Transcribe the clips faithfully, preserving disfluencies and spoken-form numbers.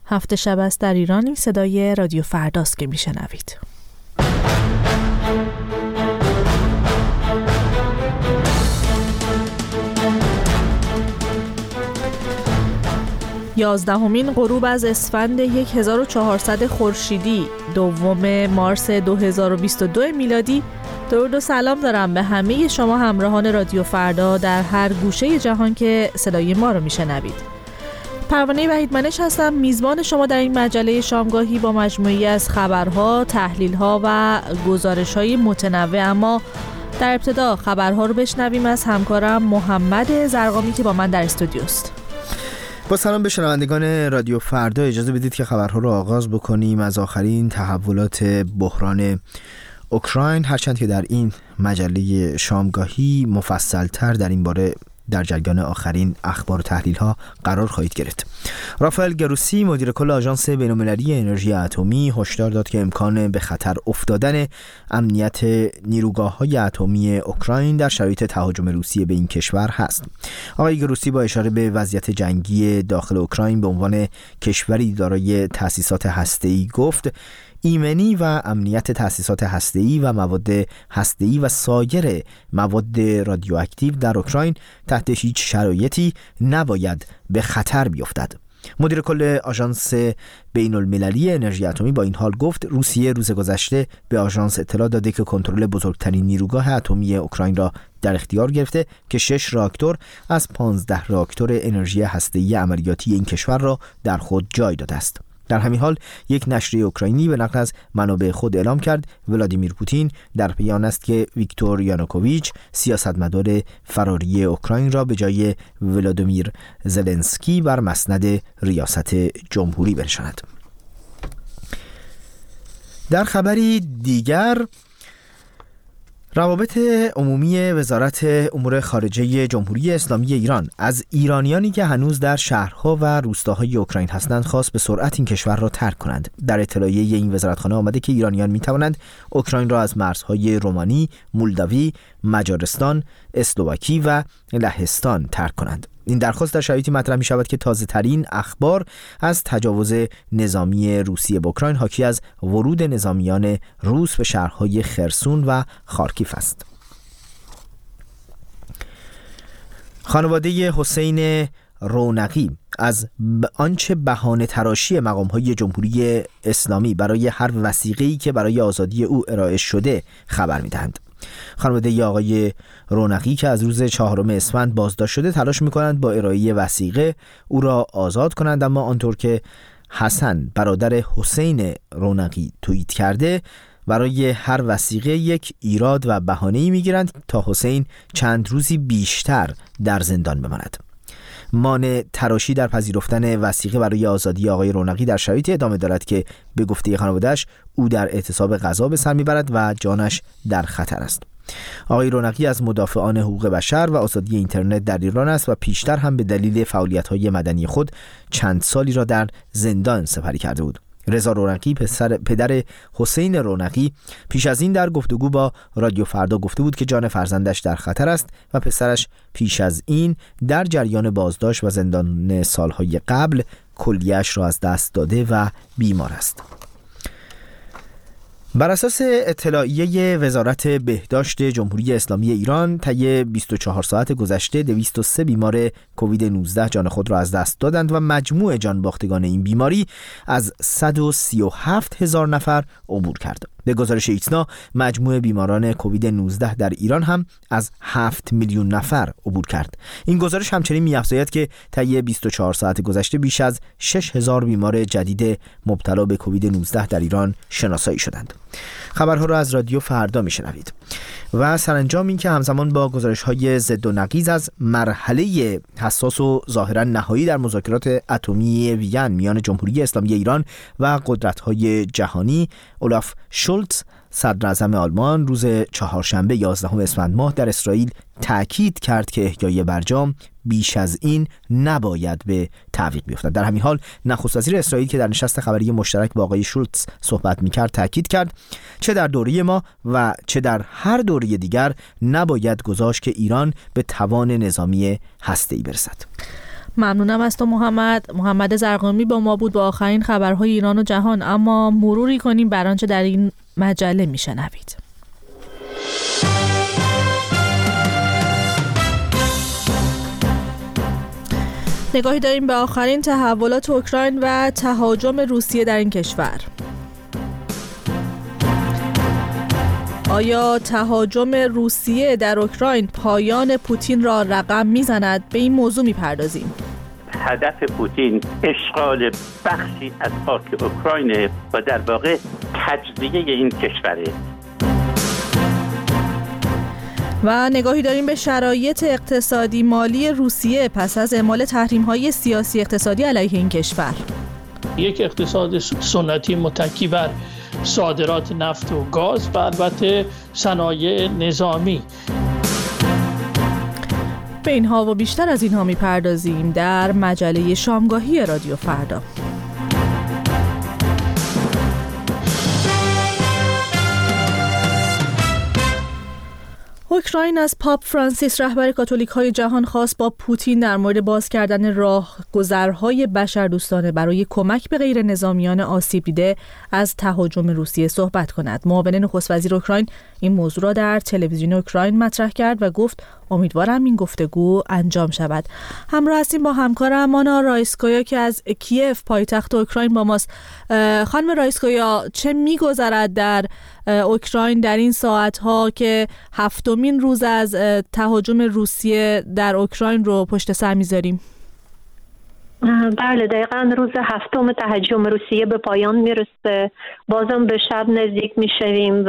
هفت شب است در ایران. این صدای رادیو فرداست که میشنوید. یازدهمین غروب از اسفند هزار و چهارصد خورشیدی، دوم مارس دو هزار و بیست و دو میلادی. درود و سلام دارم به همه شما همراهان رادیو فردا در هر گوشه جهان که صدای ما رو میشنوید. پروانه وحیدمنش هستم، میزبان شما در این مجله شامگاهی با مجموعی از خبرها، تحلیلها و گزارش‌های متنوع. اما در ابتدا خبرها رو بشنویم از همکارم محمد زرقامی که با من در استودیوست. با سلام به شنوندگان رادیو فردا، اجازه بدید که خبرها رو آغاز بکنیم از آخرین تحولات بحران اوکراین، هرچند که در این مجله شامگاهی مفصل‌تر در این باره در جریان آخرین اخبار و تحلیل‌ها قرار خواهید گرفت. رافائل گروسی مدیر کل آژانس بین‌المللی انرژی اتمی هشدار داد که امکان به خطر افتادن امنیت نیروگاه‌های اتمی اوکراین در شرایط تهاجم روسیه به این کشور هست. آقای گروسی با اشاره به وضعیت جنگی داخل اوکراین به عنوان کشوری دارای تأسیسات هسته‌ای گفت ایمنی و امنیت تأسیسات هسته‌ای و مواد هسته‌ای و سایر مواد رادیواکتیو در اوکراین تحت هیچ شرایطی نباید به خطر بیفتد. مدیر کل آژانس بین‌المللی انرژی اتمی با این حال گفت روسیه روز گذشته به آژانس اطلاع داده که کنترل بزرگترین نیروگاه اتمی اوکراین را در اختیار گرفته که شش راکتور از پانزده راکتور انرژی هسته‌ای عملیاتی این کشور را در خود جای داده است. در همین حال یک نشریه اوکراینی به نقل از منابع خود اعلام کرد ولادیمیر پوتین در پی آن است که ویکتور یانوکوویچ سیاستمدار فراری اوکراین را به جای ولادیمیر زلنسکی بر مسند ریاست جمهوری بنشاند. در خبری دیگر، روابط عمومی وزارت امور خارجه جمهوری اسلامی ایران از ایرانیانی که هنوز در شهرها و روستاهای اوکراین هستند خواست به سرعت این کشور را ترک کنند. در اطلاعیه این وزارتخانه آمده که ایرانیان می توانند اوکراین را از مرزهای رومانی، مولداوی، مجارستان، اسلواکی و لهستان ترک کنند. این درخواست در شرایطی مطرح می شود که تازه ترین اخبار از تجاوز نظامی روسیه به اوکراین حاکی از ورود نظامیان روس به شهرهای خرسون و خارکیف است. خانواده حسین رونقی از آنچه بهانه تراشی مقام‌های جمهوری اسلامی برای هر وثیقه‌ای که برای آزادی او ارائه شده خبر می‌دهند. خانواده آقای رونقی که از روز چهارم اسفند بازداشت شده تلاش می‌کنند با ارائه وثیقه او را آزاد کنند، اما آنطور که حسن برادر حسین رونقی توییت کرده برای هر وثیقه یک ایراد و بهانه‌ای می‌گیرند تا حسین چند روزی بیشتر در زندان بماند. مانع تراشی در پذیرفتن وثیقه برای آزادی آقای رونقی در شرایطی ادامه دارد که به گفته خانواده‌اش او در اعتصاب غذا به سر میبرد و جانش در خطر است. آقای رونقی از مدافعان حقوق بشر و آزادی اینترنت در ایران است و پیشتر هم به دلیل فعالیت‌های مدنی خود چند سالی را در زندان سپری کرده بود. رضا رونقی پسر پدر حسین رونقی پیش از این در گفتگو با رادیو فردا گفته بود که جان فرزندش در خطر است و پسرش پیش از این در جریان بازداشت و زندان سالهای قبل کلیه‌اش را از دست داده و بیمار است. بر اساس اطلاعیه وزارت بهداشت جمهوری اسلامی ایران طی بیست و چهار ساعت گذشته دویست و سه بیمار کووید نوزده جان خود را از دست دادند و مجموع جان باختگان این بیماری از صد و سی و هفت هزار نفر عبور کرد. به گزارش ایتنا مجموع بیماران کووید نوزده در ایران هم از هفت میلیون نفر عبور کرد. این گزارش همچنین می‌افزاید که طی بیست و چهار ساعت گذشته بیش از شش هزار بیمار جدید مبتلا به کووید نوزده در ایران شناسایی شدند. خبرها را از رادیو فردا میشنوید. و سرانجام این که همزمان با گزارش‌های ضد و نقیض از مرحله حساس و ظاهراً نهایی در مذاکرات اتمی وین میان جمهوری اسلامی ایران و قدرت‌های جهانی، اولاف شولتز صدر اعظم آلمان روز چهارشنبه یازدهم اسفند ماه در اسرائیل تأکید کرد که احیای برجام بیش از این نباید به تعویق بیفتد. در همین حال نخست وزیر اسرائیل که در نشست خبری مشترک با آقای شولتز صحبت می‌کرد تأکید کرد چه در دوره ما و چه در هر دوره دیگر نباید گذاشت که ایران به توان نظامی هسته‌ای برسد. ممنونم از تو محمد. محمد زرقامی با ما بود با آخرین خبرهای ایران و جهان. اما مروری کنیم بر آنچه در این مجله میشنوید. نگاهی داریم به آخرین تحولات اوکراین و تهاجم روسیه در این کشور. آیا تهاجم روسیه در اوکراین پایان پوتین را رقم میزند؟ به این موضوع میپردازیم. هدف پوتین اشغال بخشی از خاک اوکراین و در واقع تجزیه این کشوره. و نگاهی داریم به شرایط اقتصادی مالی روسیه پس از اعمال تحریم‌های سیاسی اقتصادی علیه این کشور. یک اقتصاد سنتی متکی بر صادرات نفت و گاز و البته صنایع نظامی. به اینها و بیشتر از اینها میپردازیم در مجله شامگاهی رادیو فردا. اوکراین از پاپ فرانسیس رهبر کاتولیک‌های جهان خواست با پوتین در مورد باز کردن راهگذرهای بشردوستانه برای کمک به غیر نظامیان آسیب دیده از تهاجم روسیه صحبت کند. معاون نخست وزیر اوکراین این موضوع را در تلویزیون اوکراین مطرح کرد و گفت امیدوارم این گفتگو انجام شود. همراه هستیم با همکارم مانا رایسکویا که از کیف پایتخت اوکراین با ماست. خانم رایسکویا، چه می‌گذرد در اوکراین در این ساعت‌ها که هفتمین روز از تهاجم روسیه در اوکراین رو پشت سر می‌ذاریم؟ بله، دقیقاً روز هفتم تهاجم روسیه به پایان میرسه. بازم به شب نزدیک میشویم و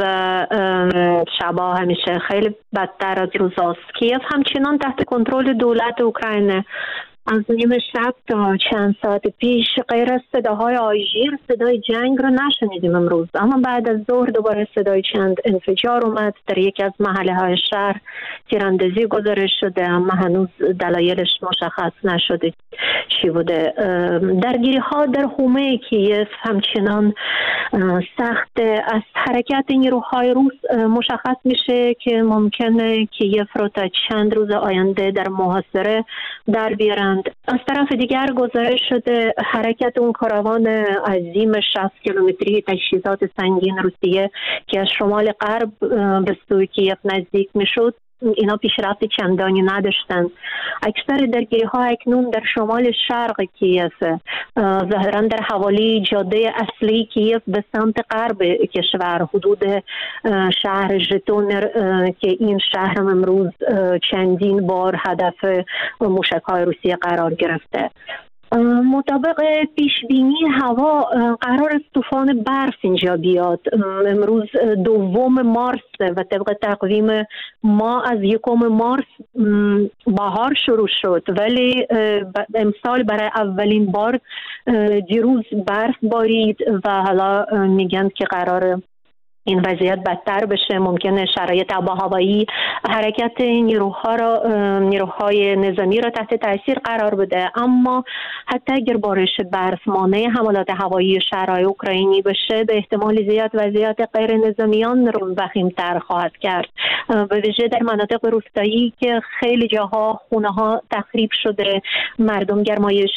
شبا همیشه خیلی بدتر از روزاست. کیف همچنان تحت کنترل دولت اوکراین. از نیمه شب تا چند ساعت پیش غیر از صداهای آژیر صدای جنگ رو نشنیدیم امروز، اما بعد از ظهر دوباره صدای چند انفجار اومد در یکی از محله های شهر. تیراندازی گزارش شده اما هنوز دلایلش مشخص نشده چی بوده. درگیری ها در حومه کیف همچنان سخت. از حرکت نیروهای روس مشخص میشه که ممکنه کیف رو تا چند روز آینده در محاصره در بیارن. از طرف دیگر گزارش شده حرکت اون کاروان عظیم شصت کیلومتری تجهیزات سنگین روسیه که از شمال غرب به سوی کیف نزدیک میشد، اینا پیشرفت چندانی نداشتن. اکثر درگیری ها اکنون در شمال شرق کیف، ظاهرا در حوالی جاده اصلی کیف به سمت غرب کشور، حدود شهر ژتومیر که این شهر امروز چندین بار هدف موشک‌های روسیه قرار گرفته. مطابق پیش بینی هوا قرار است طوفان برف اینجا بیاد. امروز دوم مارس و طبق تقویم ما از یکم مارس بهار شروع شد، ولی امسال برای اولین بار دیروز برف بارید و حالا میگن که قرار این وضعیت بدتر بشه. ممکنه شرایط آب‌وهوایی حرکت نیروها را نیروهای نظامی را تحت تاثیر قرار بده، اما حتی اگر بارش برف مانع حملات هوایی شهرهای اوکراینی بشه، به احتمال زیاد وضعیت غیر نظامیان رو وخیم‌تر خواهد کرد، به ویژه در مناطق روستایی که خیلی جاها خونه‌ها تخریب شده، مردم گرمایش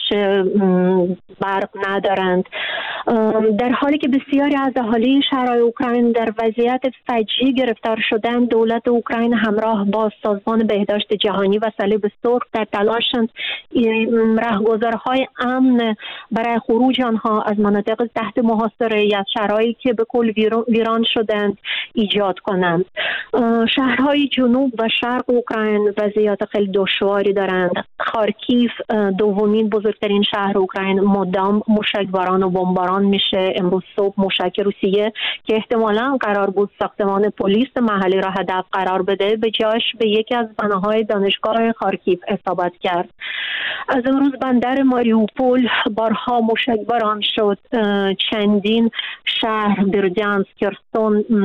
برق ندارند. در حالی که بسیاری از اهالی شهرهای اوکراین در وضعیت فجیع گرفتار شدن، دولت اوکراین همراه با سازمان بهداشت جهانی و صلیب سرخ در تلاشند راهگذارهای امن برای خروج آنها از مناطق تحت محاصره یا شهرهایی که به کل ویران شدند ایجاد کنند. شهرهای جنوب و شرق اوکراین وضعیت خیلی دشواری دارند. خارکیف دومین بزرگترین شهر اوکراین مدام موشکباران و بمباران میشه. امروز صبح موشک روسیه که احتمالاً قرار بود ساختمان پلیس محلی را هدف قرار بده، به جاش به یکی از بناهای دانشگاه خارکیف اصابت کرد. از امروز بندر ماریوپول بارها موشکباران شد. چندین شهر برجانسک، کرسون توسط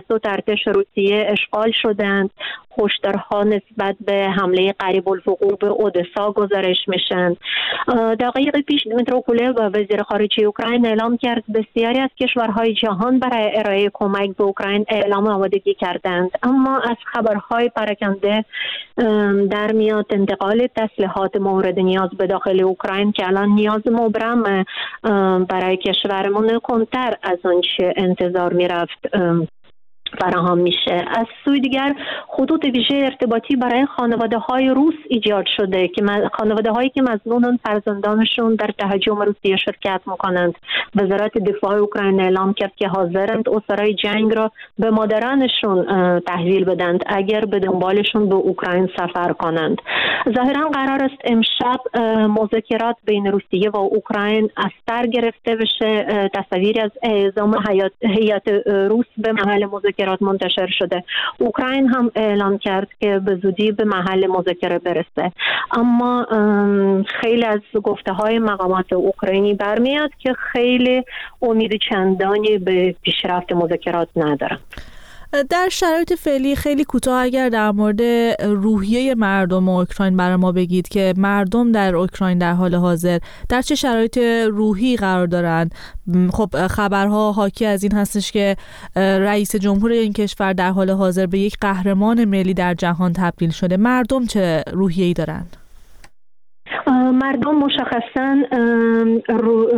توسط ارتش روسیه اشغال شدند. هشدارها نسبت به حمله قریب الوقوع به اودسا گزارش میشن. دقایق پیش دیمیترو کولبا وزیر خارجه اوکراین اعلام کرد بسیاری از کشورهای جهان برای ارائه کمک به اوکراین اعلام آمادگی کردند، اما از خبرهای پراکنده در میاد انتقال تسلیحات مورد نیاز به داخل اوکراین که الان نیاز مبرم برای کشورمون کمتر از آنچه انتظار میرفت فراهم میشه. از سوی دیگر خطوط ویژه ارتباطی برای خانواده های روس ایجاد شده که خانواده هایی که مظنون فرزندانشون در تهاجم روسیه شرکت میکنند. وزارت دفاع اوکراین اعلام کرد که حاضرند اسرای جنگ را به مادرانشون تحویل بدند اگر به دنبالشون به اوکراین سفر کنند. ظاهرا قرار است امشب مذاکرات بین روسیه و اوکراین از سر گرفته بشه. تصاویری از اعزام هیئت روس به محل مذاکرات منتشر شده. اوکراین هم اعلام کرد که به زودی به محل مذاکره برسه، اما خیلی از گفته های مقامات اوکراینی برمیاد که خیلی امید چندانی به پیشرفت مذاکرات ندارن. در شرایط فعلی خیلی کوتاه اگر در مورد روحیه مردم اوکراین برای ما بگید که مردم در اوکراین در حال حاضر در چه شرایط روحی قرار دارند. خب خبرها حاکی از این هستش که رئیس جمهور این کشور در حال حاضر به یک قهرمان ملی در جهان تبدیل شده. مردم چه روحیه‌ای دارند؟ مردم مشخصاً رو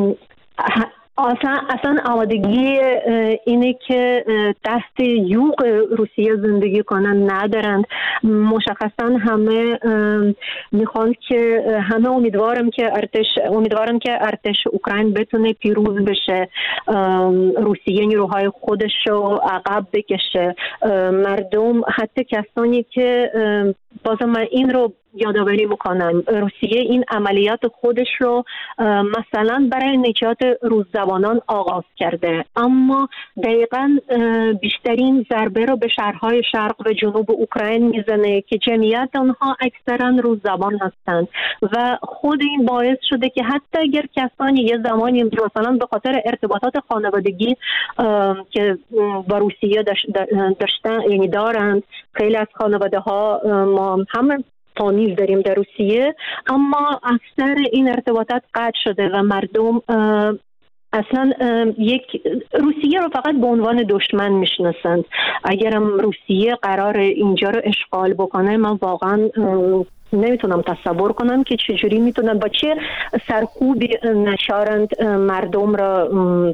اصلا اصلا آمادگی اینه که دست یوغ روسیه زندگی کنن ندارند. مشخصا همه میخوان که همه امیدوارم که ارتش امیدوارم که ارتش اوکراین بتونه پیروز بشه، روسیه نیروهای خودش رو عقب بکشه. مردم حتی کسانی که بازم من این رو یادآوری میکنم، روسیه این عملیات خودش رو مثلا برای نجات روسزبانان آغاز کرده، اما دقیقاً بیشترین ضربه رو به شهرهای شرق و جنوب اوکراین میزنه که جمعیت آنها اکثرا روسزبان هستند و خود این باعث شده که حتی اگر کسانی یه زمانی مثلا به خاطر ارتباطات خانوادگی که با روسیه داشتن یعنی دارند، خیلی از خانواده ها ما هم فامیل داریم در روسیه، اما اکثر این ارتباطات قطع شده و مردم اصلا یک روسیه رو فقط به عنوان دشمن میشناسند. اگرم روسیه قرار اینجا رو اشغال بکنه، من واقعا نمیتونم تصور کنم که چجوری میتونن با چه سرکوبی نشارند مردم را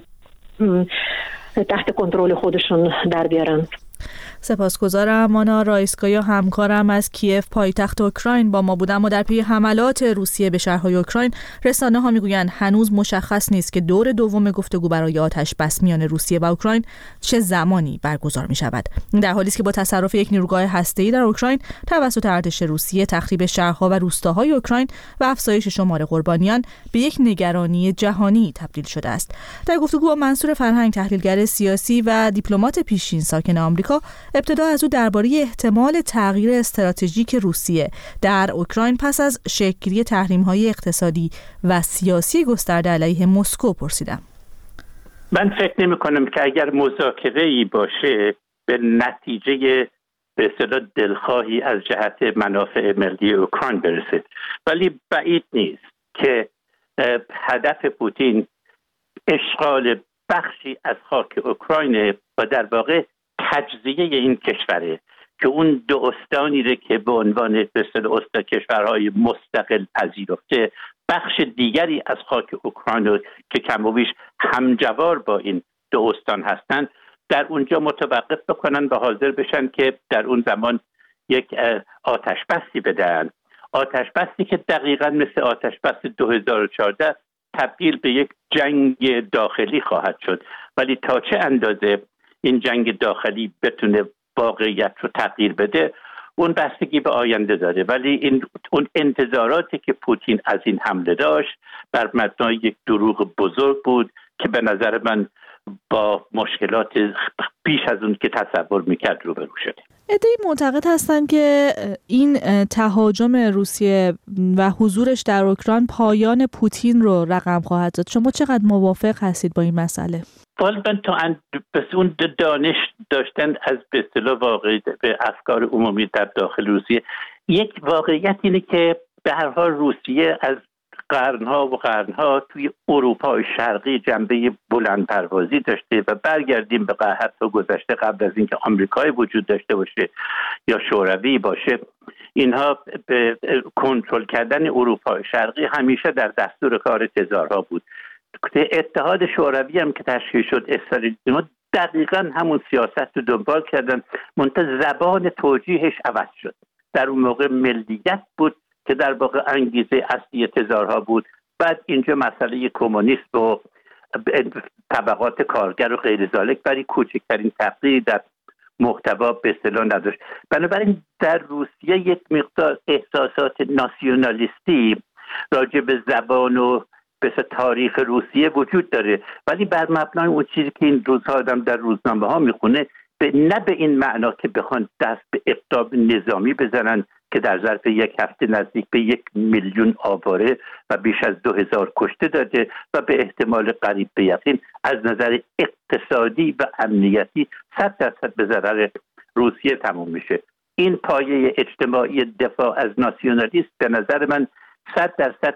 تحت کنترل خودشون در بیارن. سپاسگزارم. مانا رایسکایا همکارم از کیف پایتخت اوکراین با ما بودم و در پی حملات روسیه به شهرهای اوکراین رسانه ها میگویند هنوز مشخص نیست که دور دوم گفتگو برای آتش بس میان روسیه و اوکراین چه زمانی برگزار می شود. در حالی است که با تصرف یک نیروگاه هسته‌ای در اوکراین توسط ارتش روسیه تخریب شهرها و روستاهای اوکراین و افزایش شمار قربانیان به یک نگرانی جهانی تبدیل شده است. در گفتگو با منصور فرهنگ، تحلیلگر سیاسی و دیپلمات پیشین ساکن آمریکا، ابتدا از او درباره احتمال تغییر استراتژیک روسیه در اوکراین پس از شکل‌گیری تحریم‌های اقتصادی و سیاسی گسترده علیه مسکو پرسیدم. من فکر نمی‌کنم که اگر مذاکره‌ای باشه به نتیجه به اصطلاح دلخواهی از جهت منافع ملی اوکراین برسه، ولی بعید نیست که هدف پوتین اشغال بخشی از خاک اوکراین و در واقع تجزیه این کشوره که اون دو استانی رو که به عنوان به اصطلاح استان کشورهای مستقل پذیرفته، بخش دیگری از خاک اوکراین رو که کم و بیش همجوار با این دو استان هستند در اونجا متوقف بکنن و حاضر بشن که در اون زمان یک آتش بسی بدن. آتش بسی که دقیقاً مثل آتش بس دو هزار و چهارده تبدیل به یک جنگ داخلی خواهد شد، ولی تا چه اندازه این جنگ داخلی بتونه واقعیت رو تغییر بده اون بستگی به آینده داره. ولی این اون انتظاراتی که پوتین از این حمله داشت بر مبنای یک دروغ بزرگ بود که به نظر من با مشکلات بیش از اون که تصور میکرد روبرو شده. عده‌ای معتقد هستند که این تهاجم روسیه و حضورش در اوکراین پایان پوتین رو رقم خواهد زد. شما چقدر موافق هستید با این مسئله؟ والا من تا بس اون دانش داشتن از به اصطلاح واقعی به افکار عمومی در داخل روسیه، یک واقعیت اینه که به هر حال روسیه از قرنها و قرنها توی اروپای شرقی جنبه بلند پروازی داشته و برگردیم به حتی گذشته قبل از اینکه آمریکای وجود داشته باشه یا شوروی باشه، اینها به کنترل کردن اروپای شرقی همیشه در دستور کار تزارها بود. اتحاد شوروی هم که تشکیل شد، استالینیسم دقیقاً همون سیاست رو دنبال کردن، منتها زبان توجیهش عوض شد. در اون موقع ملیت بود که در واقع انگیزه اصلی تزارها بود. بعد اینجا مسئله کمونیسم و طبقات کارگر و غیر ذالک برای کوچکترین تغییری در محتوا به اصطلاح نداشت. بنابراین در روسیه یک مقدار احساسات ناسیونالیستی راجع به زبان و به تاریخ روسیه وجود داره، ولی بر مبنای اون چیزی که این روزها آدم در روزنامه ها میخونه، به نه به این معنا که بخوان دست به اقدام نظامی بزنن که در ظرف یک هفته نزدیک به یک میلیون آواره و بیش از دو هزار کشته داده و به احتمال قریب به یقین از نظر اقتصادی و امنیتی صد درصد به ضرر روسیه تموم میشه. این پایه اجتماعی دفاع از ناسیونالیسم به نظر من صد درصد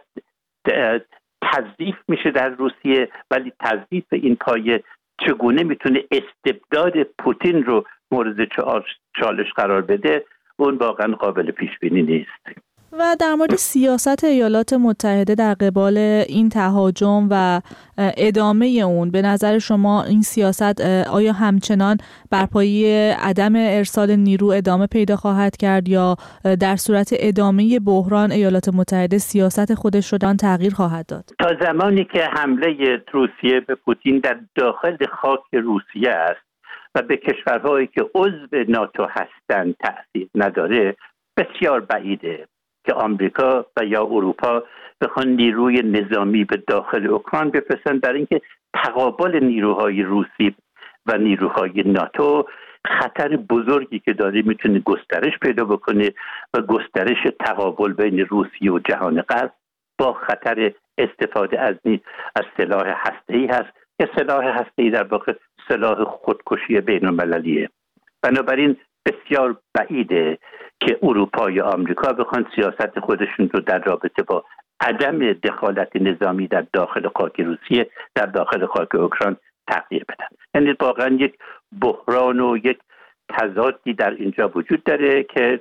تضعیف میشه در روسیه، ولی تضعیف این پایه چگونه میتونه استبداد پوتین رو مورد چالش قرار بده، اون واقعا قابل پیش بینی نیست. و در مورد سیاست ایالات متحده در قبال این تهاجم و ادامه اون، به نظر شما این سیاست آیا همچنان بر پایه عدم ارسال نیرو ادامه پیدا خواهد کرد یا در صورت ادامه بحران ایالات متحده سیاست خودش رو تغییر خواهد داد؟ تا زمانی که حمله روسیه به پوتین در داخل خاک روسیه است و به کشورهایی که عضو ناتو هستند تأثیر نداره، بسیار بعیده که آمریکا و یا اروپا بخوان نیروی نظامی به داخل اوکراین بفرستن، برای اینکه تقابل نیروهای روسی و نیروهای ناتو خطر بزرگی که داره میتونه گسترش پیدا بکنه و گسترش تقابل بین روسیه و جهان غرب با خطر استفاده از از سلاح هسته‌ای هست که سلاح هسته‌ای در واقع سلاح خودکشی بین‌المللیه. بنابراین بسیار بعیده که اروپا یا آمریکا بخوان سیاست خودشون رو در رابطه با عدم دخالت نظامی در داخل خاک روسیه در داخل خاک اوکراین تغییر بدن. یعنی واقعا یک بحران و یک تضادی در اینجا وجود داره که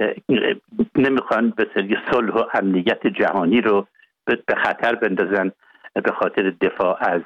نمیخوان به سری صلح و امنیت جهانی رو به خطر بندازن به خاطر دفاع از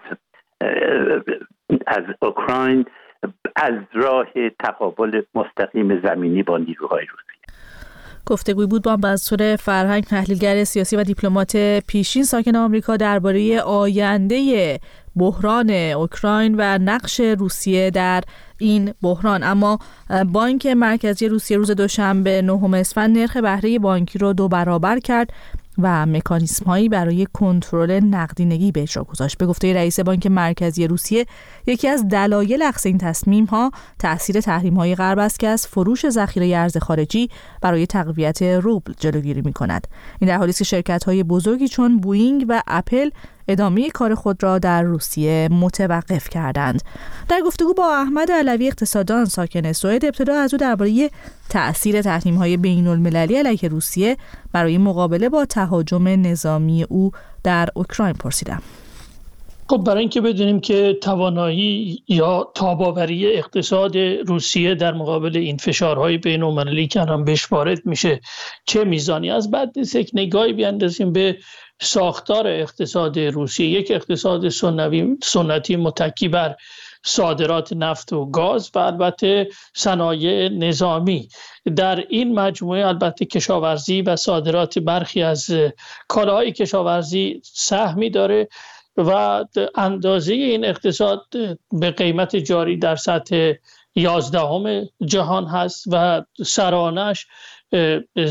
از اوکراین از راه تقابل مستقیم زمینی با نیروهای روسی. گفتگوی بود با منصور فرهنگ، تحلیلگر سیاسی و دیپلمات پیشین ساکن آمریکا، درباره آینده بحران اوکراین و نقش روسیه در این بحران. اما بانک مرکزی روسیه روز دوشنبه نهم اسفند نرخ بهره بانکی رو دو برابر کرد و مکانیزم‌هایی برای کنترل نقدینگی به اجرا گذاشت. به گفته رئیس بانک مرکزی روسیه، یکی از دلایل اخذ این تصمیم‌ها تأثیر تحریم‌های غرب است که از فروش ذخیره ارز خارجی برای تقویت روبل جلوگیری می‌کند. این در حالی است که شرکت‌های بزرگی چون بوئینگ و اپل ادامه کار خود را در روسیه متوقف کردند. در گفتگو با احمد علوی اقتصاددان ساکن سوئد، ابتدا از او درباره تأثیر تحریم‌های بین‌المللی علیه روسیه برای مقابله با تهاجم نظامی او در اوکراین پرسیدم. خب برای اینکه بدونیم که توانایی یا تاباوری اقتصاد روسیه در مقابل این فشارهای بین‌المللی که الان بهش وارد میشه چه میزانی، از بعد یک نگاهی بیاندازیم به ساختار اقتصاد روسیه. یک اقتصاد سنوی سنتی متکی بر صادرات نفت و گاز و البته صنایع نظامی. در این مجموعه البته کشاورزی و صادرات برخی از کالاهای کشاورزی سهمی داره و اندازه این اقتصاد به قیمت جاری در سطح یازدهم جهان هست و سرانش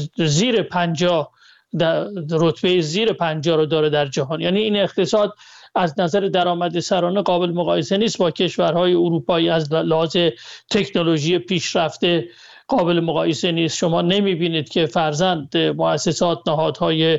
زیر پنجاه، در رتبه زیر پنجاه رو داره در جهان. یعنی این اقتصاد از نظر درآمد سرانه قابل مقایسه نیست با کشورهای اروپایی، از لحاظ تکنولوژی پیشرفته قابل مقایسه نیست. شما نمیبینید که فرزند مؤسسات نهادهای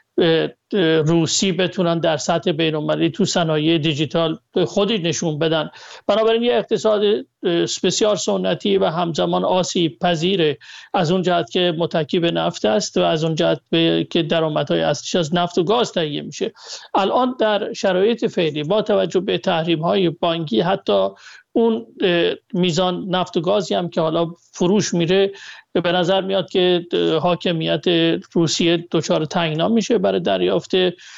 روسی بتونن در سطح بین‌المللی تو صنایع دیجیتال خودی نشون بدن. بنابراین یه اقتصاد بسیار سنتی و همزمان آسیب پذیره، از اون جهت که متکی به نفت است و از اون جهت که درآمدهای اصلیش از نفت و گاز تهیه میشه. الان در شرایط فعلی با توجه به تحریم‌های بانکی، حتی اون میزان نفت و گازی هم که حالا فروش میره، به نظر میاد که حاکمیت روسیه دچار تنگنا میشه برای دریافت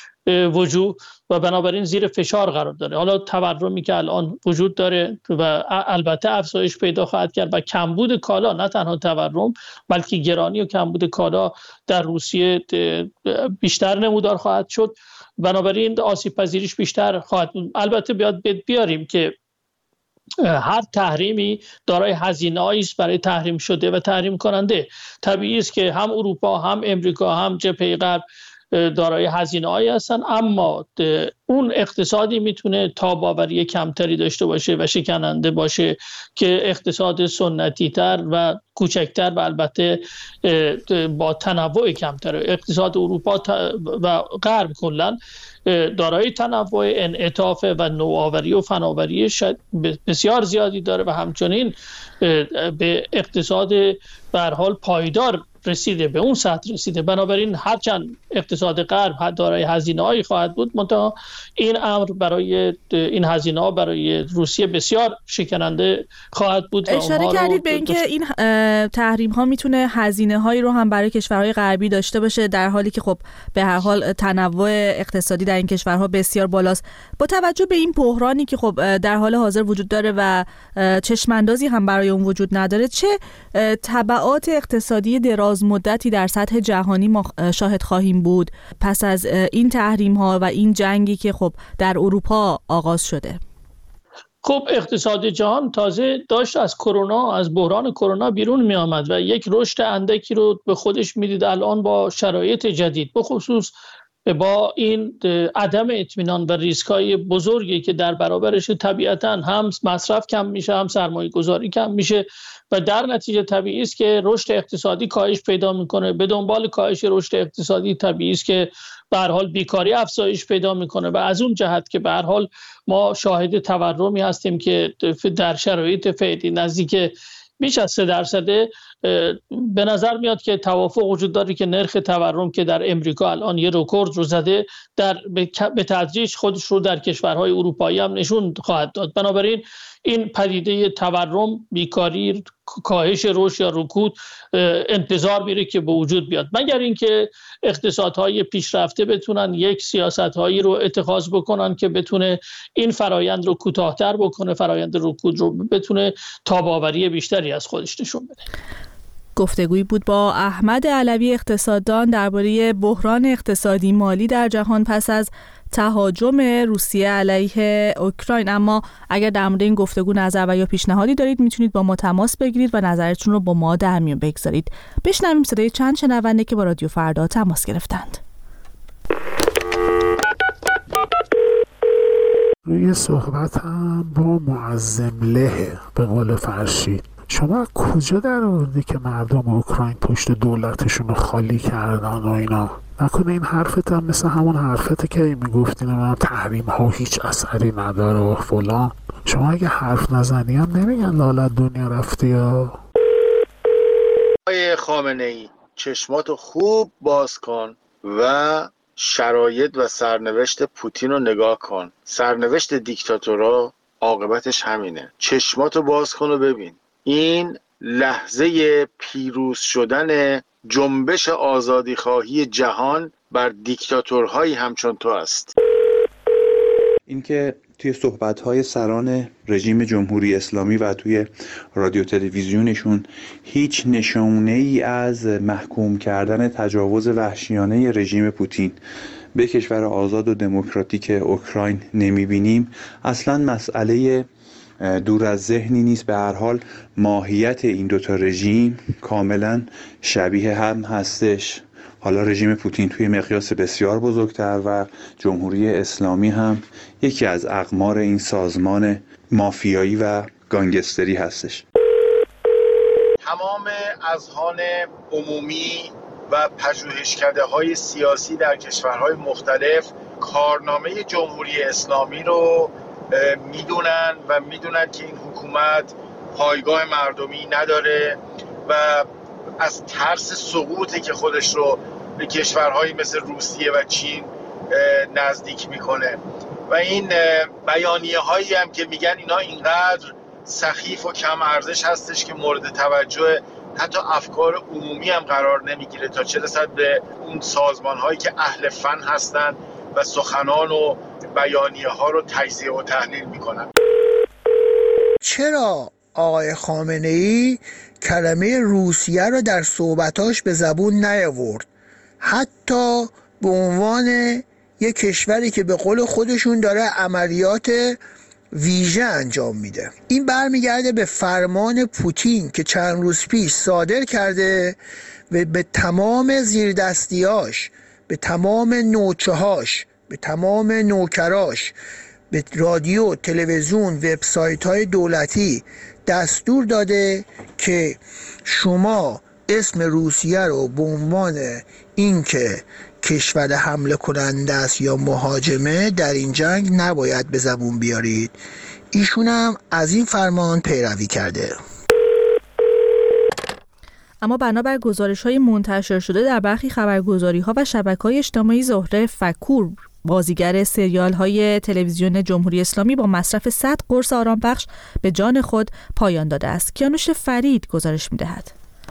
وجود و بنابراین زیر فشار قرار داره. حالا تورمی که الان وجود داره و البته افزایش پیدا خواهد کرد و کمبود کالا، نه تنها تورم بلکه گرانی و کمبود کالا در روسیه بیشتر نمودار خواهد شد، بنابراین آسیب پذیریش بیشتر خواهد بود. البته بیاد بیاریم که هر تحریمی دارای هزینه‌ای است برای تحریم شده و تحریم کننده. طبیعی است که هم اروپا هم امریکا هم جبهه غرب دارای هزینه‌ای هستن، اما اون اقتصادی میتونه تاب‌آوری کمتری داشته باشه و شکننده باشه که اقتصاد سنتی تر و کوچکتر و البته با تنوع کمتر. اقتصاد اروپا و غرب کلا دارای تنوع، انعطاف و نوآوری و فناوری بسیار زیادی داره و همچنین به اقتصاد به هر حال پایدار رسیده، به اون سطح رسیده. بنابراین هرچند اقتصاد غرب دارای هزینه‌ای خواهد بود، منتها این امر برای این هزینه‌ها برای روسیه بسیار شکننده خواهد بود. اشاره کردید به اینکه این تحریم‌ها میتونه هزینه‌هایی رو هم برای کشورهای غربی داشته باشه، در حالی که خب به هر حال تنوع اقتصادی در این کشورها بسیار بالاست. با توجه به این بحرانی که خب در حال حاضر وجود داره و چشم‌اندازی هم برای اون وجود نداره، چه تبعات اقتصادی دراز مدتی در سطح جهانی ما شاهد خواهیم بود پس از این تحریم ها و این جنگی که خب در اروپا آغاز شده؟ خب اقتصاد جهان تازه داشت از کرونا، از بحران کرونا بیرون می آمد و یک رشد اندکی رو به خودش میدید. الان با شرایط جدید، به خصوص با این عدم اطمینان و ریسک‌های بزرگی که در برابرش، طبیعتاً هم مصرف کم میشه هم سرمایه گذاری کم میشه و در نتیجه طبیعی است که رشد اقتصادی کاهش پیدا میکنه. به دنبال کاهش رشد اقتصادی طبیعی است که به هر حال بیکاری افزایش پیدا میکنه و از اون جهت که به هر حال ما شاهد تورمی هستیم که در شرایط فعلی نزدیک بیش از سه درصده. به نظر میاد که توافق وجود داره که نرخ تورم که در امریکا الان یه رکورد رو زده، در به تدریج خودش رو در کشورهای اروپایی هم نشون خواهد داد. بنابراین این پدیده تورم، بیکاری، کاهش رشد یا رکود انتظار میره که به وجود بیاد، مگر اینکه اقتصادهای پیشرفته بتونن یک سیاستهایی رو اتخاذ بکنن که بتونه این فرایند رو کوتاه‌تر بکنه، فرایند رکود رو بتونه تاب‌آوری بیشتری از خودش نشون بده. گفتگویی بود با احمد علوی اقتصاددان درباره بحران اقتصادی مالی در جهان پس از تهاجم روسیه علیه اوکراین. اما اگر در مورد این گفتگو نظر و یا پیشنهادی دارید میتونید با ما تماس بگیرید و نظرتون رو با ما در میون بگذارید. بشنویم صدای چند شنونده که با رادیو فردا تماس گرفتند. روی صحبتم با معظم له به قول فرشید، شما کجا در آوردی که مردم اوکراین پشت دولتشون رو خالی کردن و اینا؟ نکنه این حرفت هم مثل همون حرفته که میگفتین من تحریم ها هیچ اثری نداره و فلان. شما اگه حرف نزنی هم نمیگن لالت دنیا رفتی یا؟ آقای خامنه ای، چشماتو خوب باز کن و شرایط و سرنوشت پوتین رو نگاه کن. سرنوشت دیکتاتورها عاقبتش همینه. چشماتو باز کن و ببین. این لحظه پیروز شدن جنبش آزادیخواهی جهان بر دیکتاتورهایی همچون تو است. اینکه توی صحبت‌های سران رژیم جمهوری اسلامی و توی رادیو تلویزیونشون هیچ نشانه‌ای از محکوم کردن تجاوز وحشیانه رژیم پوتین به کشور آزاد و دموکراتیک اوکراین نمی‌بینیم، اصلاً مسئله دور از ذهنی نیست. به هر حال ماهیت این دوتا رژیم کاملا شبیه هم هستش. حالا رژیم پوتین توی مقیاس بسیار بزرگتر و جمهوری اسلامی هم یکی از اقمار این سازمان مافیایی و گانگستری هستش. تمام اذهان عمومی و پژوهشکده های سیاسی در کشورهای مختلف کارنامه جمهوری اسلامی رو میدونن و میدونن که این حکومت پایگاه مردمی نداره و از ترس سقوطی که خودش رو به کشورهایی مثل روسیه و چین نزدیک میکنه و این بیانیه هایی هم که میگن اینا اینقدر سخیف و کم ارزش هستش که مورد توجه حتی افکار عمومی هم قرار نمیگیره تا چه رسد به اون سازمان هایی که اهل فن هستن و سخنان و بیانیه ها رو تجزیه و تحلیل میکنن. چرا آقای خامنه ای کلمه روسیه رو در صحبتاش به زبون نیاورد؟ حتی به عنوان یک کشوری که به قول خودشون داره عملیات ویژه انجام میده. این برمیگرده به فرمان پوتین که چند روز پیش صادر کرده و به تمام زیردستیاش، به تمام نوچه‌هاش، به تمام نوکراش، به رادیو، تلویزیون، وبسایت های دولتی دستور داده که شما اسم روسیه رو به عنوان اینکه کشور حمله کننده است یا مهاجمه در این جنگ نباید به زبون بیارید. ایشون هم از این فرمان پیروی کرده. اما بنابر گزارش‌های منتشر شده در برخی خبرگزاری‌ها و شبکه‌های اجتماعی، زهره فکور، بازیگر سریال‌های تلویزیون جمهوری اسلامی، با مصرف صد قرص آرامبخش به جان خود پایان داده است. کیانوش فرید گزارش می‌دهد.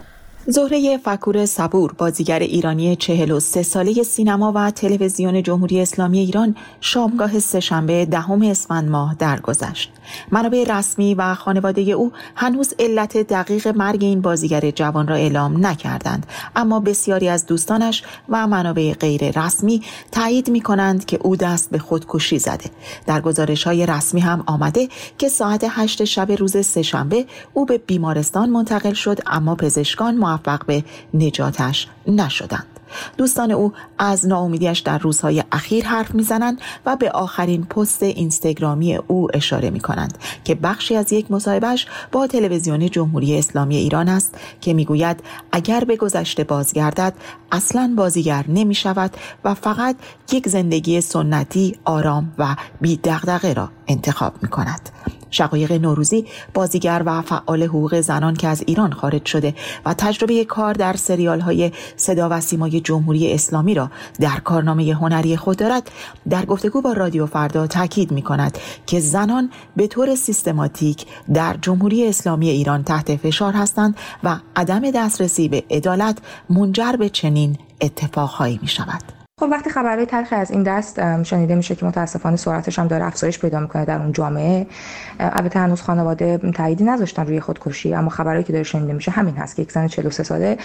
زهره فکور صبور، بازیگر ایرانی چهل و سه ساله سینما و تلویزیون جمهوری اسلامی ایران، شامگاه سه‌شنبه دهم اسفند ماه درگذشت. منابع رسمی و خانواده او هنوز علت دقیق مرگ این بازیگر جوان را اعلام نکردند، اما بسیاری از دوستانش و منابع غیر رسمی تایید می‌کنند که او دست به خودکشی زده. در گزارش‌های رسمی هم آمده که ساعت هشت شب روز سه‌شنبه او به بیمارستان منتقل شد، اما پزشکان موفق به نجاتش نشدند. دوستان او از ناامیدیش در روزهای اخیر حرف میزنند و به آخرین پست اینستاگرامی او اشاره میکنند که بخشی از یک مصاحبهش با تلویزیون جمهوری اسلامی ایران است که میگوید اگر به گذشته بازگردد اصلاً بازیگر نمیشود و فقط یک زندگی سنتی، آرام و بی دغدغه را انتخاب میکند. شقایق نوروزی، بازیگر و فعال حقوق زنان که از ایران خارج شده و تجربه کار در سریال‌های صدا و سیمای جمهوری اسلامی را در کارنامه هنری خود دارد، در گفتگو با رادیو فردا تاکید می‌کند که زنان به طور سیستماتیک در جمهوری اسلامی ایران تحت فشار هستند و عدم دسترسی به عدالت منجر به چنین اتفاقهایی می‌شود. خب وقتی خبرهای تلخی از این دست شنیده میشه که متاسفانه سرعتش هم داره افزایش پیدا میکنه در اون جامعه، البته هنوز خانواده تاییدی نذاشتن روی خودکشی، اما خبرهایی که داره شنیده میشه همین هست که یک زن چهل و سه ساله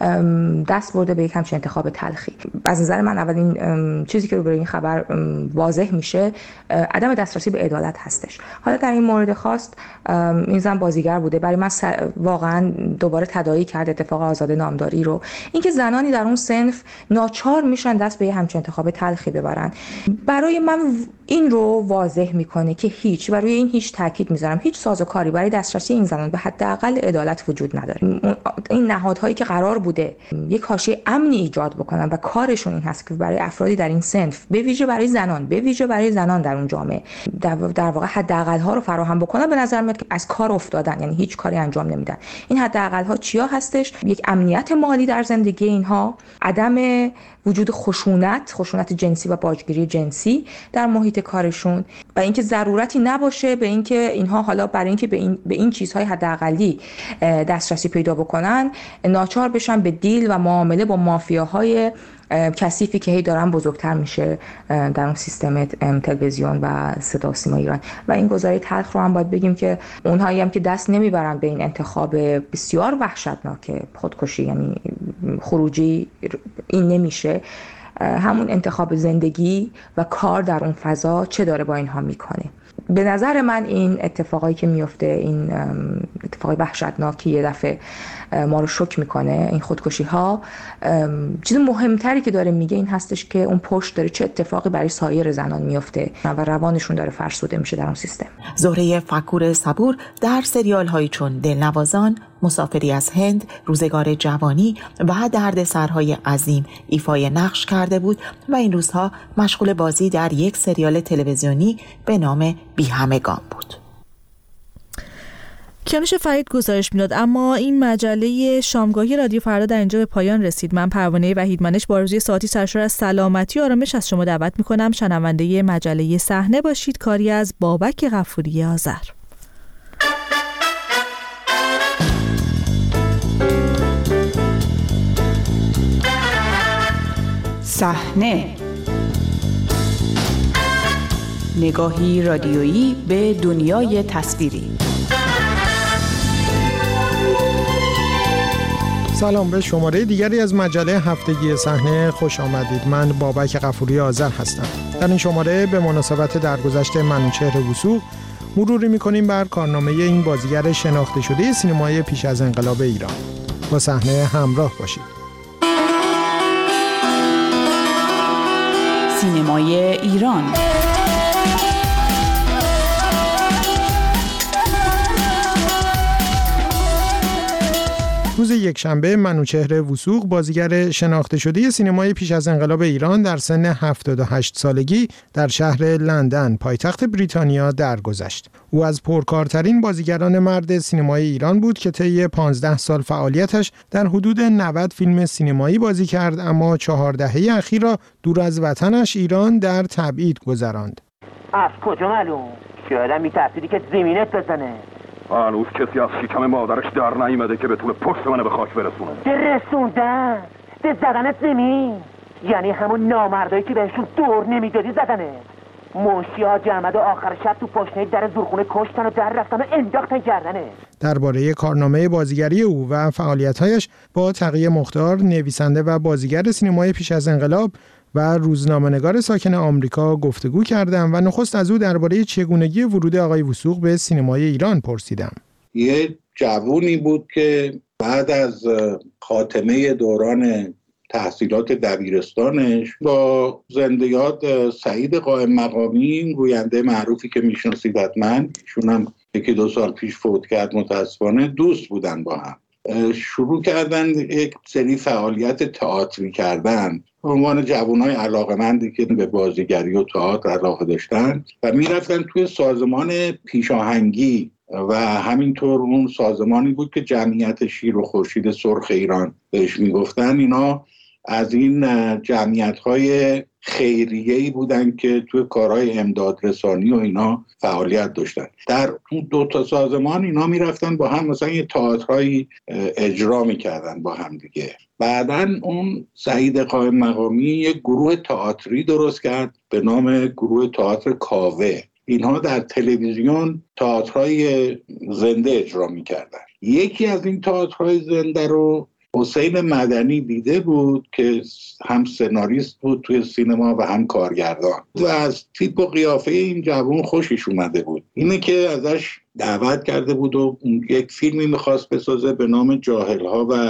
دست برده به یک همچین انتخاب تلخی. از نظر من اولین چیزی که رو برای این خبر واضح میشه عدم دسترسی به عدالت هستش. حالا در این مورد خاص این زن بازیگر بوده، برای من واقعا دوباره تداعی کرد اتفاق آزاده نامداری رو، اینکه زنانی در اون صنف ناچار میشن دست به همچین انتخاب تلخی ببرن. برای من این رو واضح میکنه که هیچ برای این هیچ تاکید میذارم هیچ سازوکاری برای دسترسی این زنان به حداقل عدالت وجود نداره. این نهادهایی که قرار بوده یک حاشیه امنی ایجاد بکنن و کارشون این هست که برای افرادی در این صنف، به ویژه برای زنان، به ویژه برای زنان در اون جامعه در واقع حداقل ها رو فراهم بکنن، به نظر میاد که از کار افتادن، یعنی هیچ کاری انجام نمیدن. این حداقل ها چیا هستش؟ یک امنیت مالی در زندگی اینها، عدم وجود خشونت، خشونت جنسی و باجگیری جنسی در محیط کارشون و اینکه ضرورتی نباشه به اینکه اینها حالا برای اینکه به این به این چیزهای حداقلی دسترسی پیدا بکنن ناچار بشن به دیل و معامله با مافیاهای کثیفی که هی دارن بزرگتر میشه در اون سیستم تلویزیون و صدا و سیما ایران. و این گزاره تلخ رو هم باید بگیم که اونهایی هم که دست نمیبرن به این انتخاب بسیار وحشتناک خودکشی، یعنی خروجی این نمیشه، همون انتخاب زندگی و کار در اون فضا چه داره با اینها میکنه. به نظر من این اتفاقایی که میفته، این اتفاقی وحشتناکی یه دفعه ما رو شوک میکنه این خودکشی ها. چیز مهمتری که داره میگه این هستش که اون پشت داره چه اتفاقی برای سایر زنان میفته و روانشون داره فرسوده میشه در اون سیستم. زهره فکور صبور در سریال هایی چون دلنوازان، مسافری از هند، روزگار جوانی و دردسرهای عظیم ایفای نقش کرده بود و این روزها مشغول بازی در یک سریال تلویزیونی به نام بی همگان بود. کیانوش فرید گزارش میداد. اما این مجله شامگاهی رادیو فردا در اینجا به پایان رسید. من پروانه وحیدمنش با آرزوی ساعتی سرشار از سلامتی و آرامش از شما دعوت میکنم شنونده مجله صحنه باشید. کاری از بابک غفوری آذر. صحنه، نگاهی رادیویی به دنیای تصویری. سلام، به شماره دیگری از مجله هفتگی صحنه خوش آمدید. من بابک غفوری آذر هستم. در این شماره به مناسبت درگذشت منوچهر وثوق مروری می‌کنیم بر کارنامه این بازیگر شناخته شده سینمای پیش از انقلاب ایران. با صحنه همراه باشید. سینمای ایران. روز یکشنبه منوچهر وثوق بازیگر شناخته شده سینمای پیش از انقلاب ایران در سن هفتاد و هشت سالگی در شهر لندن پایتخت بریتانیا درگذشت. او از پرکارترین بازیگران مرد سینمای ایران بود که طی پانزده سال فعالیتش در حدود نود فیلم سینمایی بازی کرد، اما چهار دهه اخیر را دور از وطنش ایران در تبعید گذراند. از کجا معلوم؟ شاید هم می‌ترسیدی که زمینت بزنه. هنوز کسی از شکم مادرش در نیامده که بتونه پشت منو به خاک برسونه. ده رسوندن، ده زدنت زمین، یعنی همون نامردایی که بهشون دور نمیدادی زدنه. منشی حاجی احمد آخر شب تو پشنه در زورخونه کشتن و در رفتن و انداختن گردنه. درباره کارنامه بازیگری او و فعالیت‌هایش با تقی مختار، نویسنده و بازیگر سینمای پیش از انقلاب و روزنامه‌نگار ساکن آمریکا گفتگو کردم و نخست از او درباره چگونگی ورود آقای وثوق به سینمای ایران پرسیدم. یه جوونی بود که بعد از خاتمه دوران تحصیلات دبیرستانش با زندیات سعید قائم مقامی، گوینده معروفی که میشناسید حتما، ایشون هم یکی دو سال پیش فوت کرد متاسفانه، دوست بودن با هم. شروع کردن یک سری فعالیت تئاتری کردن به عنوان جوانای علاقه‌مندی که به بازیگری و تئاتر علاقه داشتن و میرفتن توی سازمان پیشاهنگی و همینطور اون سازمانی بود که جمعیت شیر و خورشید سرخ ایران بهش میگفتن. اینا از این جمعیت‌های خیریه‌ای بودن که توی کارهای امدادرسانی و اینا فعالیت داشتن. در اون دو تا سازمان اینا میرفتن با هم مثلا یه تئاترایی اجرا میکردن با هم دیگه. بعداً اون سعید قائم مقامی یک گروه تئاتری درست کرد به نام گروه تئاتر کاوه. اینها در تلویزیون تئاترهای زنده اجرا میکردن. یکی از این تئاترهای زنده رو حسین مدنی دیده بود که هم سناریست بود توی سینما و هم کارگردان و از تیپ و قیافه این جوان خوشش اومده بود. اینه که ازش دعوت کرده بود و یک فیلمی میخواست بسازه به نام جاهل‌ها و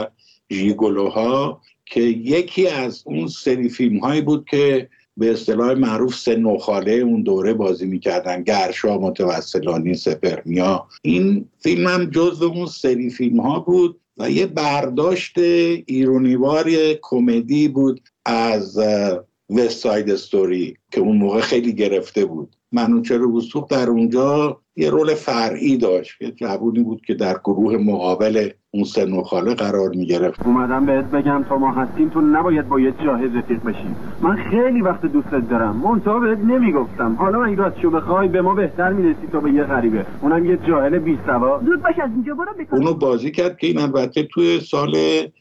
ژیگولوها که یکی از اون سری فیلم هایی بود که به اصطلاح معروف سه نوخاله اون دوره بازی میکردن، گرشا، متوسلانی، سپهریا. این فیلم هم جزو اون سری فیلم ها بود و یه برداشت ایرونیوار کمدی بود از وست ساید استوری که اون موقع خیلی گرفته بود. منوچهر وثوق در اونجا یه رول فرعی داشت، یه جوونی بود که در گروه مقابل اون سه نوخاله قرار میگرفت. اومدم بهت بگم تا ما هستیم تو نباید با یه جاهز رفیق بشیم. من خیلی وقت دوستت دارم، منتها بهت نمیگفتم. حالا اگه راستشو بخوای به ما بهتر میرسی تا به یه غریبه، اونم یه جاهل بی سواد. زود باش از اینجا برو بکن. اونو بازی کرد که این البته توی سال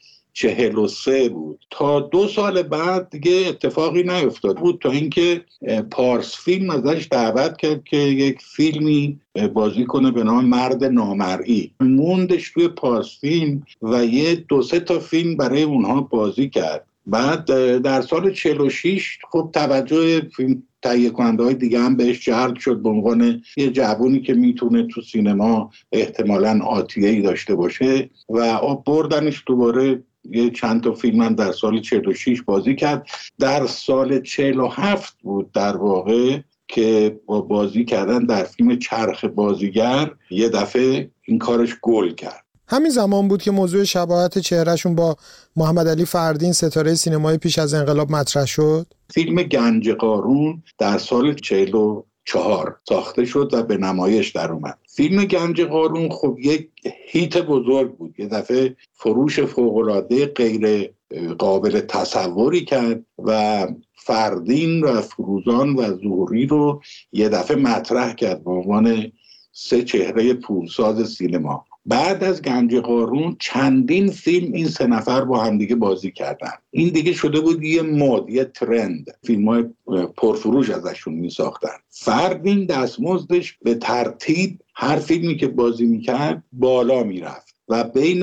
چهل و سه بود. تا دو سال بعد دیگه اتفاقی نیفتاد بود تا اینکه پارس فیلم ازش دعوت کرد که یک فیلمی بازی کنه به نام مرد نامرئی. موندش توی پارس فیلم و یه دو سه تا فیلم برای اونها بازی کرد بعد در سال چهل و شش خب توجه فیلم تهیه کننده های دیگه هم بهش جلب شد به عنوان یه جوونی که میتونه تو سینما احتمالاً آتیه‌ای داشته باشه و بردنش دوباره یه چند تا فیلم هم در سال چهل و شش بازی کرد. در سال چهل و هفت بود در واقع که با بازی کردن در فیلم چرخ بازیگر یه دفعه این کارش گل کرد. همین زمان بود که موضوع شباهت چهرهشون با محمد علی فردین ستاره سینمای پیش از انقلاب مطرح شد. فیلم گنج قارون در سال چهل و چهار ساخته شد و به نمایش در اومد. فیلم گنج قارون خب یک هیت بزرگ بود، یه دفعه فروش فوق‌العاده غیر قابل تصوری کرد و فردین و فروزان و ظهوری رو یه دفعه مطرح کرد به عنوان سه چهره پولساز سینما. بعد از گنج قارون چندین فیلم این سه نفر با هم دیگه بازی کردن. این دیگه شده بود یه مد، یه ترند، فیلم‌های پرفروش ازشون می ساختن. فردین دستمزدش به ترتیب هر فیلمی که بازی میکرد بالا میرفت و بین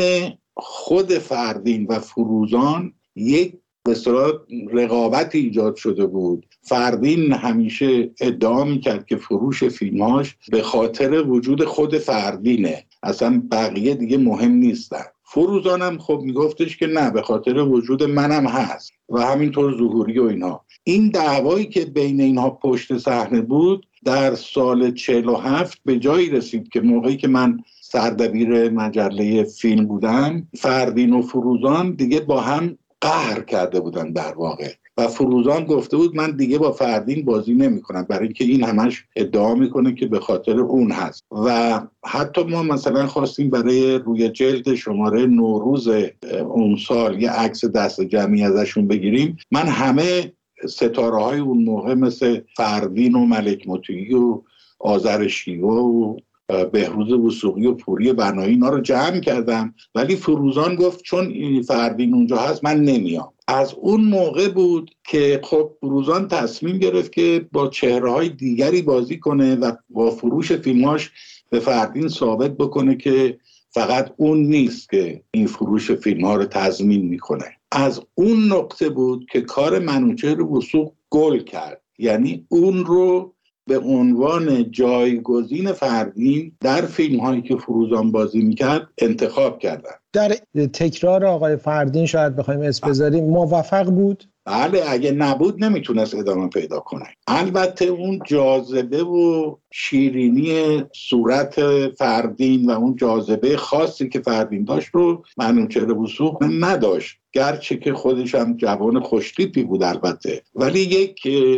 خود فردین و فروزان یک به اصطلاح رقابت ایجاد شده بود. فردین همیشه ادعا میکرد که فروش فیلماش به خاطر وجود خود فردینه، اصلا بقیه دیگه مهم نیستن. فروزان هم خب میگفتش که نه، به خاطر وجود منم هست و همینطور ظهوری و اینها. این دعوایی که بین اینها پشت صحنه بود در سال چهل و هفت به جایی رسید که موقعی که من سردبیر مجله فیلم بودم، فردین و فروزان دیگه با هم قهر کرده بودن در واقع و فروزان گفته بود من دیگه با فردین بازی نمی کنم، برای اینکه این همش ادعا میکنه که به خاطر اون هست. و حتی ما مثلا خواستیم برای روی جلد شماره نوروز اون سال یه عکس دست جمعی ازشون بگیریم. من همه ستاره های اون موقع مثل فردین و ملک مطیعی و آذر شیوا و بهروز وثوقی و پوری بنایی اینا رو جمع کردم، ولی فروزان گفت چون این فردین اونجا هست من نمیام. از اون موقع بود که خب فروزان تصمیم گرفت که با چهره‌های دیگری بازی کنه و با فروش فیلماش به فردین ثابت بکنه که فقط اون نیست که این فروش فیلم‌ها رو تضمین میکنه. از اون نقطه بود که کار منوچهر وثوق گل کرد، یعنی اون رو به عنوان جایگزین فردین در فیلم هایی که فروزان بازی میکرد انتخاب کردن. در تکرار آقای فردین شاید بخوایم اسم بذاریم موفق بود؟ بله، اگه نبود نمیتونست ادامه پیدا کنه. البته اون جاذبه و شیرینی صورت فردین و اون جاذبه خاصی که فردین داشت رو منوچهر وثوق نداشت، گرچه که خودش هم جوان خوشتیپی بود البته، ولی یک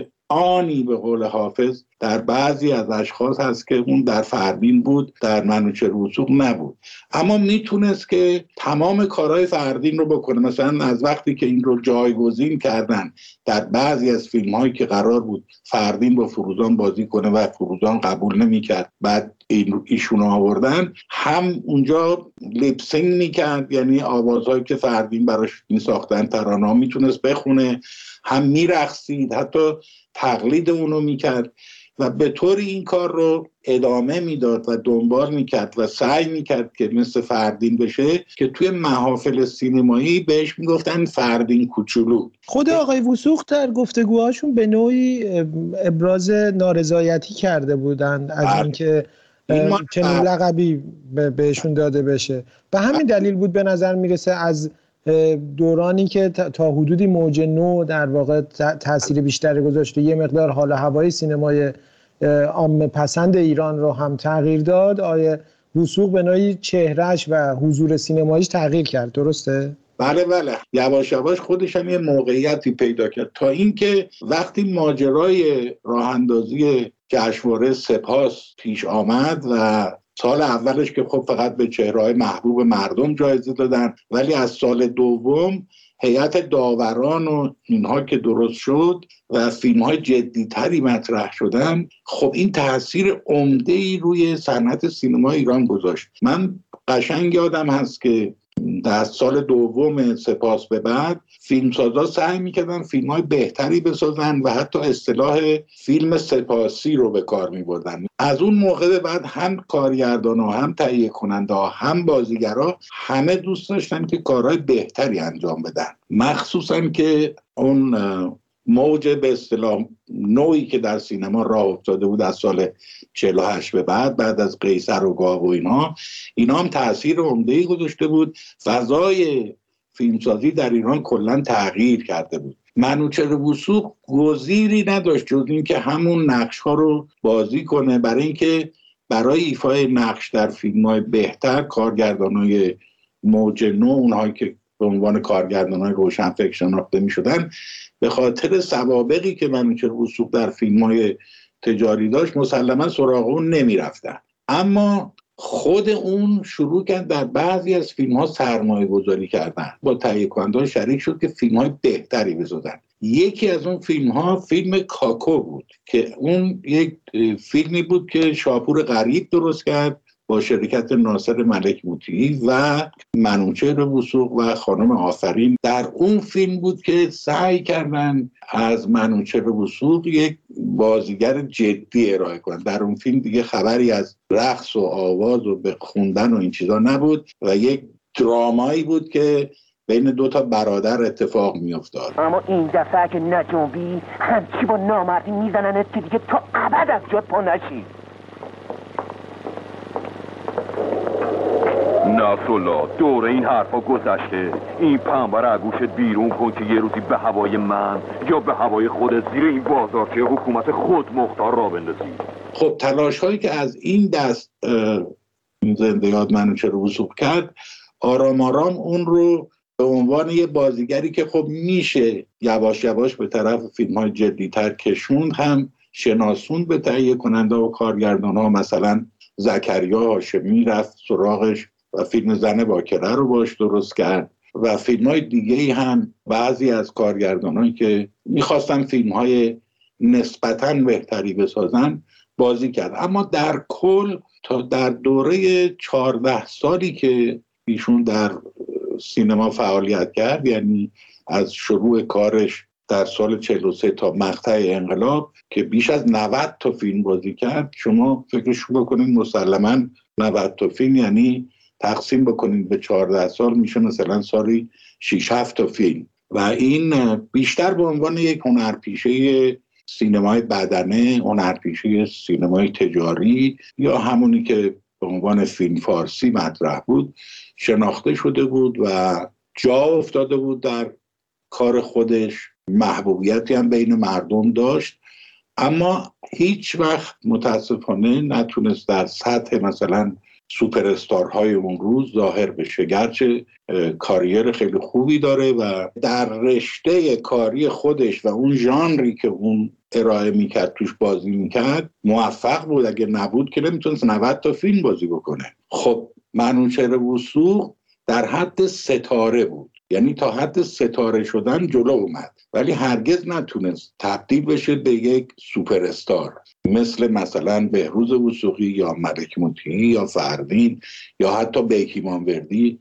آنی به قول حافظ در بعضی از اشخاص هست که اون در فردین بود، در منوچهر وثوق نبود. اما میتونست که تمام کارهای فردین رو بکنه. مثلا از وقتی که این رو جایگزین کردن در بعضی از فیلم هایی که قرار بود فردین با فروزان بازی کنه و فروزان قبول نمیکرد، بعد این ایشون آوردن، هم اونجا لیپسینگ میکرد، یعنی آوازهایی که فردین براش میساختن ترانه‌ها میتونست بخونه، هم میرقصید، حتی تقلید اونو میکرد و به طور این کار رو ادامه میداد و دنبال میکرد و سعی میکرد که مثل فردین بشه که توی محافل سینمایی بهش میگفتن فردین کوچولو. خود آقای وثوق در گفتگوهاشون به نوعی ابراز نارضایتی کرده بودن از اینکه چنین لقبی بهشون داده بشه. به همین دلیل بود به نظر میرسه از دورانی که تا حدودی موج نو در واقع تأثیر بیشتری گذاشته، یه مقدار حال هوای سینمای عامه پسند ایران رو هم تغییر داد، آیه وثوق به نوعی چهرهش و حضور سینماییش تغییر کرد، درسته؟ بله بله، یواش یواش خودش هم یه موقعیتی پیدا کرد تا اینکه وقتی ماجرای راه اندازی جشنواره سپاس پیش آمد و سال اولش که خب فقط به چهره‌های محبوب مردم جایزه دادن، ولی از سال دوم هیئت داوران و اینها که درست شد و فیلم‌های جدی‌تری مطرح شدن، خب این تاثیر عمده‌ای روی صنعت سینما ایران گذاشت. من قشنگ یادم هست که در سال دوم سپاس به بعد فیلمسازا سعی میکردن فیلم‌های بهتری بسازن و حتی اصطلاح فیلم سپاسی رو به کار میبردن. از اون موقع به بعد هم کارگردان‌ها، هم تهیه کننده‌ها، هم بازیگرا همه دوست داشتن که کارهای بهتری انجام بدن، مخصوصا که اون موج به اصطلاح نوعی که در سینما راه افتاده بود از سال چهل و هشت به بعد بعد از قیصر و گاو و اینا اینا هم تأثیر عمده‌ای گذاشته بود. فضای فیلمسازی در ایران کلا تغییر کرده بود. منوچهر وثوق گزیری نداشت جز این که همون نقش ها رو بازی کنه، برای اینکه برای ایفای نقش در فیلم های بهتر کارگردانای موج نو، اونهایی که به عنوان کارگردانای روشنفکر شناخته می شدن، به خاطر سوابقی که منوچهر وثوق در فیلم های تجاری داشت مسلما سراغ اون نمی رفتن. اما خود اون شروع کرد در بعضی از فیلم ها سرمایه گذاری کردن، با تهیه کننده‌ها شریک شد که فیلم های بهتری بسازن. یکی از اون فیلم ها فیلم کاکو بود که اون یک فیلمی بود که شاپور غریب درست کرد با شرکت ناصر ملک موطیی و منوچهر وثوق و خانم آفرین. در اون فیلم بود که سعی کردن از منوچهر وثوق یک بازیگر جدی ارائه کنن. در اون فیلم دیگه خبری از رقص و آواز و به خوندن و این چیزا نبود و یک درامایی بود که بین دو تا برادر اتفاق می افتاد. اما این دفعه که نجنبی همچی با نامردی میزننت که دیگه تا ابد از جات پا نشی. نصرالله، دوره این حرفا گذشته. این پنبه رو گوشت بیرون کن که یه روزی به هوای من یا به هوای خودت زیر این بازارچه حکومت خود مختار را بندازی. خب تلاش هایی که از این دست زنده یاد منوچهر وثوق کرد آرام آرام اون رو به عنوان یه بازیگری که خب میشه یواش یواش به طرف فیلم های جدی‌تر کشوند هم شناسوند به تهیه کننده و کارگردان ها. مثلا زکریا هاشمی رفت سراغش و فیلم زن باکره رو باش درست کرد و فیلم های دیگه هم بعضی از کارگردانایی که میخواستن فیلم های نسبتاً بهتری بسازن بازی کرد. اما در کل تا در دوره چهارده سالی که ایشون در سینما فعالیت کرد، یعنی از شروع کارش در سال چهل و سه تا مقطع انقلاب که بیش از نود تا فیلم بازی کرد، شما فکرش بکنید مسلماً نود تا فیلم یعنی تقسیم بکنید به چهارده سال میشه مثلا سالی شش هفت تا فیلم و این بیشتر به عنوان یک هنرپیشه سینمای بدنه، هنرپیشه سینمای تجاری یا همونی که به عنوان فیلم فارسی مطرح بود شناخته شده بود و جا افتاده بود در کار خودش، محبوبیتی هم بین مردم داشت، اما هیچ وقت متاسفانه نتونست در سطح مثلا سوپر استارهای اون روز ظاهر بشه، گرچه کاریر خیلی خوبی داره و در رشته کاری خودش و اون ژانری که اون ارائه میکرد توش بازی میکرد موفق بود. اگه نبود که نمیتونست نود تا فیلم بازی بکنه. خب منوچهر وثوق در حد ستاره بود، یعنی تا حد ستاره شدن جلو اومد ولی هرگز نتونست تبدیل بشه به یک سوپر استار مثل مثلا بهروز وثوقی یا ملک موطیی یا فروین یا حتی بیکی مانوردی.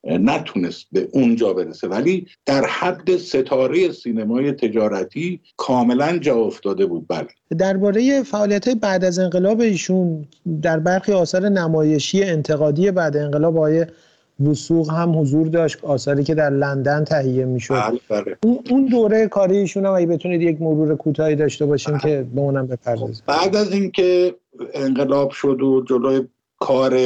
نتونست به اونجا برسه ولی در حد ستاره سینمای تجارتی کاملا جا افتاده بود. بله. درباره فعالیت‌های بعد از انقلاب ایشون در برخی آثار نمایشی انتقادی بعد انقلاب آقای وثوق هم حضور داشت، آثاری که در لندن تهیه میشد. بله بله. اون دوره کاری ایشون هم اگه بتونید یک مرور کوتاهی داشته باشیم بله. که به اونم بپردازیم. بعد از اینکه انقلاب شد و جلوی کار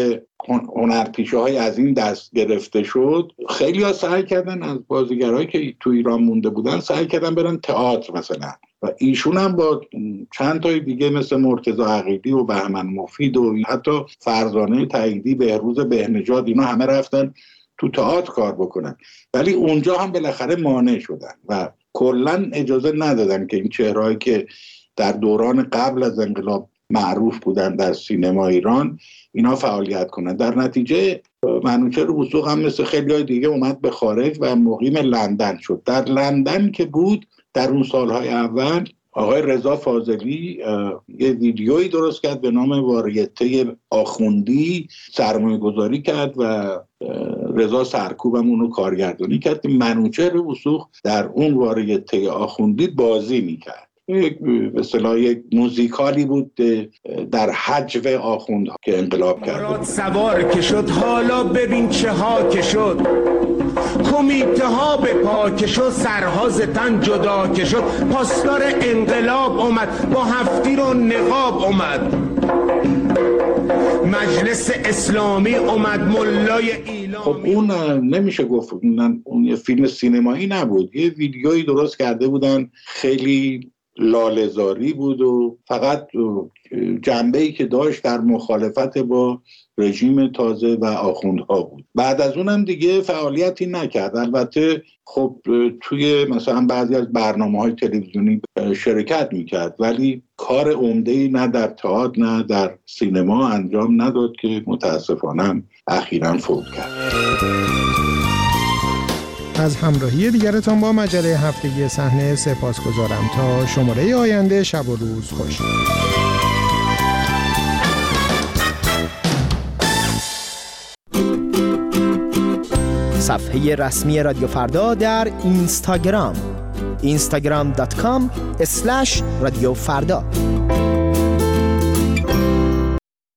هنرپیشه های از این دست گرفته شد، خیلی ها سعی کردن از بازیگرهایی که تو ایران مونده بودن سعی کردن برن تئاتر مثلا و ایشون هم با چند تای دیگه مثل مرتضی عقیلی و بهمن مفید و حتی فرزانه تاییدی، بهروز بهنژاد، اینا همه رفتن تو تئاتر کار بکنن ولی اونجا هم بالاخره مانع شدن و کلا اجازه ندادن که این چهرهایی که در دوران قبل از انقلاب معروف بودن در سینما ایران اینا فعالیت کنن. در نتیجه منوچهر وثوق هم مثل خیلی های دیگه اومد به خارج و مقیم لندن شد. در لندن که بود در اون سالهای اول آقای رضا فاضلی یه ویدیویی درست کرد به نام واریته آخوندی، سرمایه گذاری کرد و رضا سرکوبم اونو کارگردانی کرد. منوچهر وثوق در اون واریته آخوندی بازی میکرد. یک به اصطلاح یک موزیکالی بود در حجو آخوندها که انقلاب کرد. سوار که شد حالا ببین چه ها که شد، کمیته ها به پا که شد، سرها ز تن جدا که شد، پاسدار انقلاب اومد با هفتیر و نقاب اومد، مجلس اسلامی اومد ملای ایلامی. خب اون نمیشه گفت اون یه فیلم سینمایی نبود، یه ویدیویی درست کرده بودن، خیلی لاله‌زاری بود و فقط جنبه‌ای که داشت در مخالفت با رژیم تازه و آخوندها بود. بعد از اونم دیگه فعالیتی نکرد. البته خب توی مثلا بعضی از برنامه‌های تلویزیونی شرکت میکرد، ولی کار عمده‌ای نه در تئاتر نه در سینما انجام نداد که متاسفانه اخیراً فوت کرد. از همراهی دیگرتان با مجله هفتگی صحنه سپاسگزارم. تا شماره آینده شب و روز خوش. صفحه رسمی رادیو فردا در اینستاگرام اینستاگرام دات کام اسلش رادیو فردا.